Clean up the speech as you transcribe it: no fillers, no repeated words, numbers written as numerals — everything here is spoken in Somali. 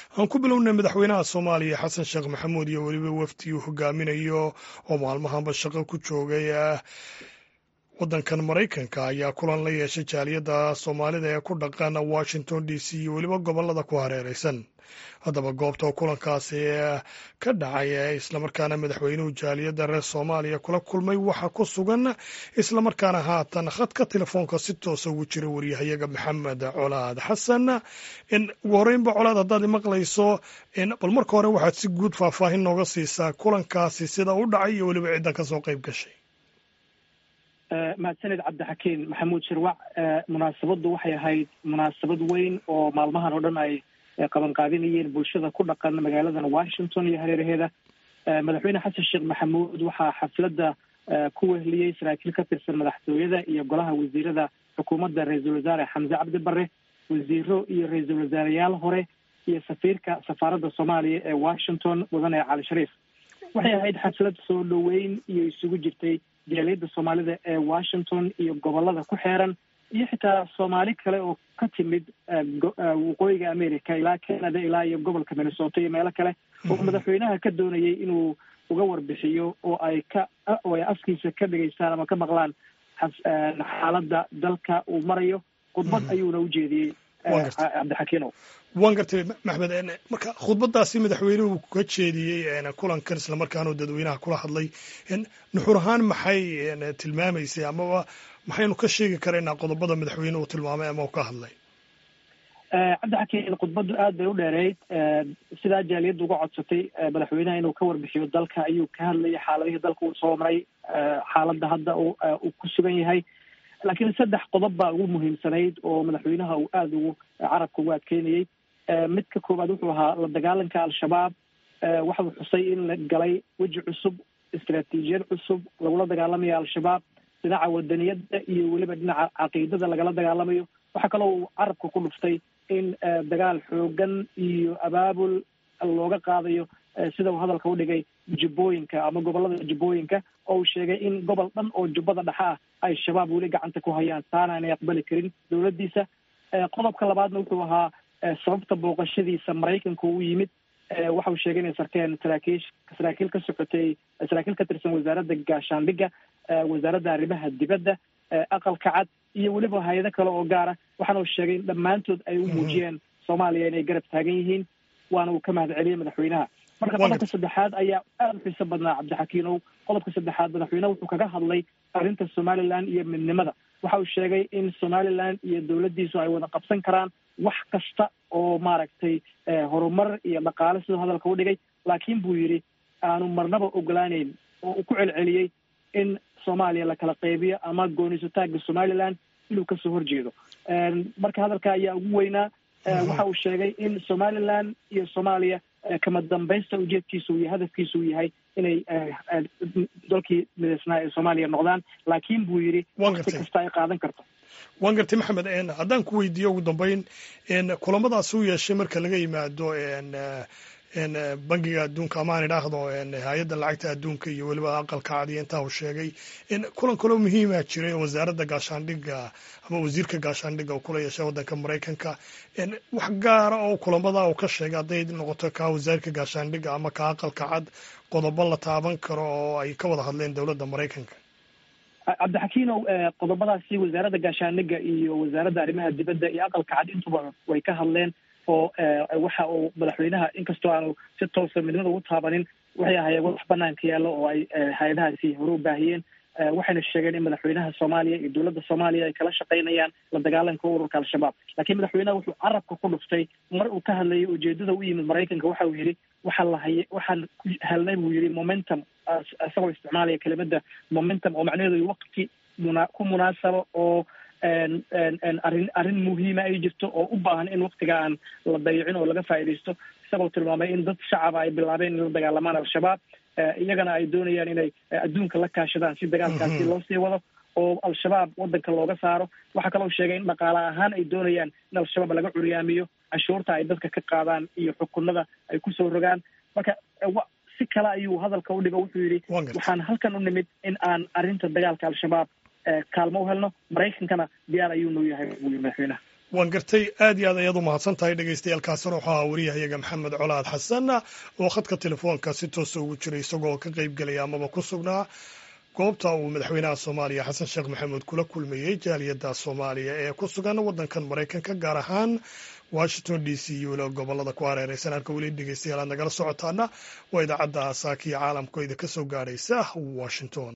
aan ku bilownay madaxweynaha Soomaaliya Xasan Sheekh Maxamuud iyo weliba wafdi uu hogaaminayo oo maalmahanba shaqo ku joogay waddankan Maraykanka ayaa kulan la yeeshay jaaliyadda Soomaalida ee ku dhaqan Washington DC iyo weliba gobollada ku hareeraysan. haddaba goobta kulankaasi ka dhacay islamarkaana madaxweynuhu jaaliyadda reer Soomaaliya kula kulmay waxa ku sugan islamarkaana haatan khadka telefoonka si toos ugu jira wariyahayaga Maxamed Colaad Xasan. ugu horreynba Colaad, haddaad maqlayso bal marka hore waxaad si guud faahfaahin nooga siisaa kulankaasi sida u dhacay iyo weliba cidda ka soo qayb gashay. mahadsanid cabdixakiin maxamuud shirwac. munaasabaddu waxay ahayd munaasabad weyn oo maalmahan oo dhan ay qabanqaadinayeen bulshada ku dhaqan magaaladan Washington iyo hareeraheeda. madaxweyne xasan sheekh maxamuud waxaa xafladda ku wehliyey saraakiil ka tirsan madaxtooyada iyo golaha wasiirada xukuumadda ra-iisul wasaare xamse cabdi barre, wasiiro iyo ra-iisul wasaareyaal hore iyo safiirka safaaradda Soomaaliya ee Washington mudane Cali Shariif. waxay ahayd xaflad soo dhoweyn iyo isugu jirtay jaaliyadda Soomaalida ee Washington iyo gobollada ku xeeran iyo xitaa Soomaali kale oo ka timid waqooyiga America ilaa Canada ilaa iyo gobolka Minnesota iyo meelo kale oo madaxweynaha ka doonayay inuu uga warbixiyo oo ay afkiisa ka dhageystaan ama ka maqlaan xaaladda dalka uu marayo. khudbad ayuuna u jeediyey cabdixakiinow. waan gartay maxmed, marka khudbadaasi madaxweynuhu ka jeediyey kulankan islamarkaana dadweynaha kula hadlay nuxur ahaan maxay tilmaamaysay amaba maxaynu ka sheegi karaynaa qodobada madaxweynuhu tilmaamay ama uu ka hadlay? cabdixakiin khudbaddu aad bay u dheereyd. sidaa jaaliyadda uga codsatay madaxweynaha inuu ka warbixiyo dalka ayuu ka hadlayay, xaaladihii dalka uu soo maray, xaaladda hadda uu ku sugan yahay. laakiin 3 qodob baa ugu muhiimsanayd oo madaxweynaha uu aada ugu carabka ugu adkeynayey. midka koowaad wuxuu ahaa la dagaalanka al-shabaab. waxau xusay in la galay weji cusub, istaraatiijiyad cusub lagula dagaalamayo al-shabaab, dhinaca wadaniyadda iyo weliba dhinaca caqiidada lagala dagaalamayo. waxaa kaloo uu carabka ku dhuftay in dagaal xoogan iyo abaabul looga qaadayo sida uu hadalka u dhigay jubbooyinka ama gobollada jubbooyinka, oo uu sheegay in gobol dhan oo jubbada dhexe ah ay shabaab weli gacanta ku hayaan, taana aanay aqbali karin dowladdiisa. qodobka labaadna wuxuu ahaa sababta booqashadiisa Maraykanka u yimid. waxa uu sheegay inay sarkeen saraakiil ka socotay, saraakiil ka tirsan wasaaradda gaashaandhigga, wasaaradda arrimaha dibadda, aqalka cad iyo weliba hay-ado kale oo gaara. waxaana uu sheegay in dhammaantood ay u muujiyeen Soomaaliya inay garab taagan yihiin, waana uu ka mahad celiyey madaxweynaha. marka qodobka saddexaad ayaa aada u xiiso badnaa cabdixakiinow. qodobka saddexaad madaxweynaha wuxuu kaga hadlay arrinta Somaliland iyo midnimada. waxa uu sheegay in Somaliland iyo dowladdiisu ay wada qabsan karaan wax kasta oo maaragtay horumar iyo dhaqaale siduu hadalka u dhigay, laakiin buu yidhi aanu marnaba ogolaaneyn oo uu ku celceliyey in Soomaaliya la kala qaybiyo ama goonisutaaga Somaliland inuu kasoo horjeedo. marka hadalka ayaa ugu weynaa. waxa uu sheegay in Somaliland iyo Soomaaliya kama dambaysta ujeedkiisu iyo hadafkiisu yahay inay dalkii midaysnaa ee Soomaaliya noqdaan, laakiin buu yidhi waqti kasta ay qaadan karto. waan gartay maxamed, haddaan ku weydiiyo ugu dambeyn kulamadaas u yeeshay marka laga yimaado bangiga adduunka ama aan idhaahdo hay-adda lacagta adduunka iyo weliba aqalka cad iyo intaa uu sheegay kulan kaloo muhiima jiray oo wasaaradda gaashaandhigga ama wasiirka gaashaandhigga uu kula yeeshay waddanka Maraykanka. wax gaara oo kulamada uu ka sheegay hadday noqoto ka wasiirka gaashaandhigga ama ka aqalka cad, qodobo la taaban karo oo ay ka wada hadleen dowladda Maraykanka? cabdixakiinow, qodobadaasi wasaaradda gaashaandhigga iyo wasaaradda arrimaha dibadda iyo aqalka cad intuba way ka hadleen oo waxa uu madaxweynaha inkastoo aanu si toosa midnimada ugu taabanin waxay ahaayeen wax banaanka yaallo oo ay hay-adahaasi hore u baahiyeen. waxayna sheegeen in madaxweynaha Soomaaliya iyo dowladda Soomaaliya ay kala shaqaynayaan la dagaalanka ururka al-shabaab. laakiin madaxweynaha wuxuu carabka ku dhuftay mar uu ka hadlayay ujeedada u yimid Maraykanka. waxa uu yidhi waxaan helnay buu yidhi momentum, isagoo isticmaalaya kelimada momentum oo macnaheedu waqti ku munaasabo oo arrin muhiima ay jirto oo u baahan in waqtiga aan la dayicin oo laga faa'iidaysto, isagoo tilmaamay in dad shacaba ay bilaabeen in la dagaalamaan al-shabaab, iyagana ay doonayaan inay adduunka la kaashadaan si dagaalkaasi loo sii wado oo al-shabaab waddanka looga saaro. waxaa kaloo sheegay in dhaqaale ahaan ay doonayaan in al-shabaab laga curyaamiyo, canshuurta ay dadka ka qaadaan iyo xukunada ay kusoo rogaan. marka si kale ayuu hadalka u dhigo. wuxuu yidhi waxaan halkan u nimid in aan arrinta dagaalka al-shabaab kaalmo u helno, Maraykankana diyaar ayuu noo yahay buu yidhi madaxweynaha. waan gartay aad iyo aad ayaad u mahadsan tahay dhegeystayaaalkaasina wuxuu ahaa wariyahayaga maxamed colaad xasan oo khadka telefoonka si toosa ugu jiray isagoo ka qayb gelaya amaba ku sugnaa goobta uu madaxweynaha soomaaliya xasan sheekh maxamuud kula kulmayey jaaliyadda soomaaliya ee ku sugan waddankan maraykanka gaar ahaan washington d c iyo gobolada ku hareereysan halka weli dhegeystayaal aad nagala socotaana waa idaacadda saakiya caalamka idinka soo gaadhaysa washington.